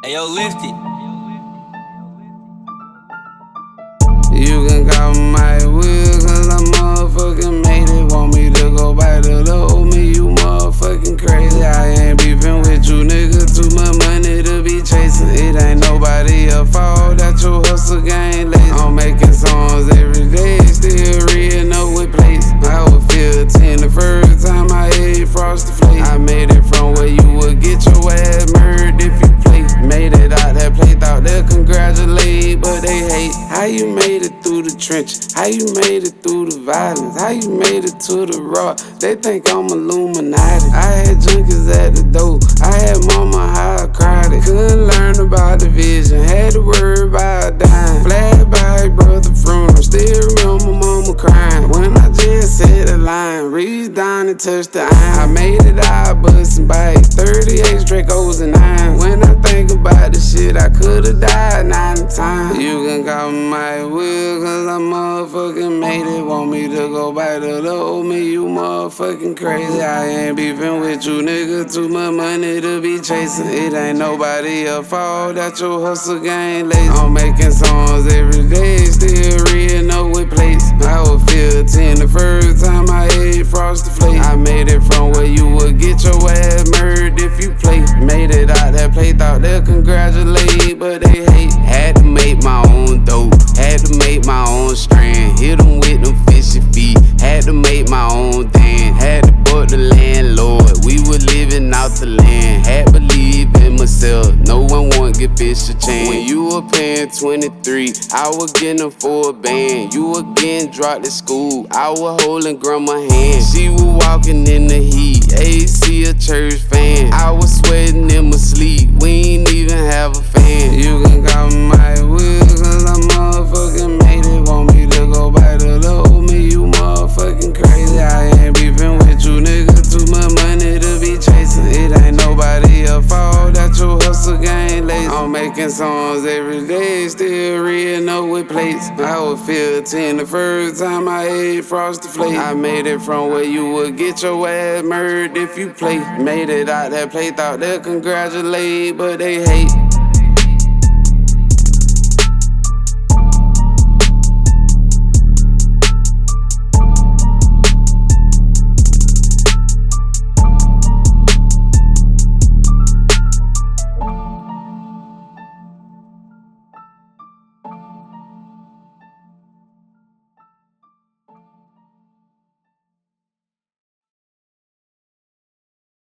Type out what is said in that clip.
Ayo, lift it. You can call my wheel, cause I motherfucking made it. Want me to go back to the old me, you motherfucking crazy. I ain't beefing with you, nigga. Too much money to be chasing. It ain't nobody your fault that your hustle game lazy. I'm making songs every day, still reading up with plates. I was 15 the first time I ate Frosted Flakes. I made it from where you would get your ass murdered if you play. Made it out that play, thought they'll congratulate, but they hate. How you made it through the trenches? How you made it through the violence? How you made it to the rock? They think I'm Illuminati. I had junkies at the door. I had mama how I cried it. Couldn't learn about the vision. Had to worry about a dime. Flash by brother funeral. Still remember mama crying when I just said the line. Reached down and touched the iron. I made it out bustin' bike. 38 Dracos and 9s. When I think about the shit, I could've died 9 times. You can call me my wheel, cause I motherfucking made it. Want me to go back to the old me, you motherfucking crazy. I ain't beefing with you, nigga. Too much money to be chasing. It ain't nobody your fault that your hustle game lazy. I'm making songs every day, still reading up with plates. I was 15 the first time I ate Frosted Flakes. I made it from where you would get your ass murdered if you play. Made it out that play, thought they'll congratulate, but they hate. Had to make my own dope, had to make my own strand. Hit them with them fishy feet, had to make my own dance. Had to book the landlord, we were living out the land. Had to believe in myself, no one won't give fish a chance. When you were paying 23, I was getting them for a band. You were getting dropped at school, I was holding grandma's hand. She was walking in the heat, AC a church fan. I was sweating in my sleep, we ain't even have a fan. You can call me my wheel, cause I motherfucking made it. Want me to go back to the old me, you motherfucking crazy. I ain't beefing with you, nigga. Too much money to be chasing. It ain't nobody your fault that your hustle game lazy. I'm making songs every day, still reading up with plates. I was 15 the first time I ate Frosted Flakes. I made it from where you would get your ass murdered if you play. Made it out that play, thought they'll congratulate, but they hate.